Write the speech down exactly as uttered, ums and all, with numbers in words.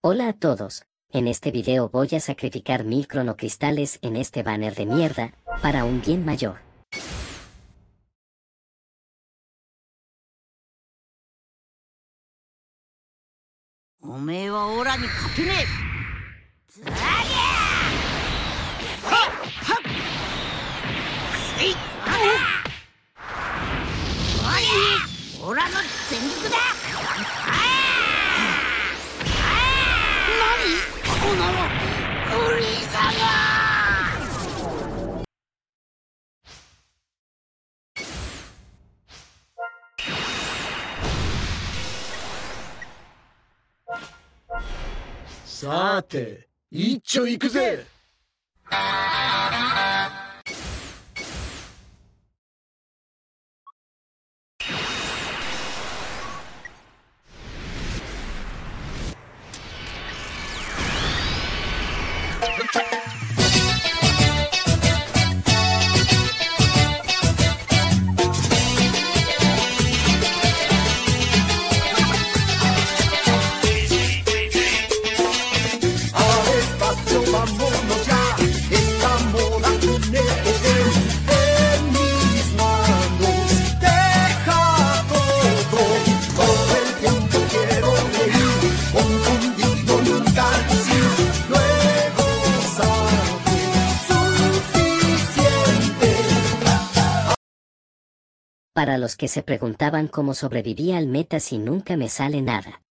Hola a todos, en este video voy a sacrificar mil cronocristales en este banner de mierda, para un bien mayor. おめえはオラに勝てねえ。ズラギャーはっはっせいあらオラの全力だ。ああ何このフリーザさて一丁行くぜ。 Para los que se preguntaban cómo sobrevivía al meta si nunca me sale nada.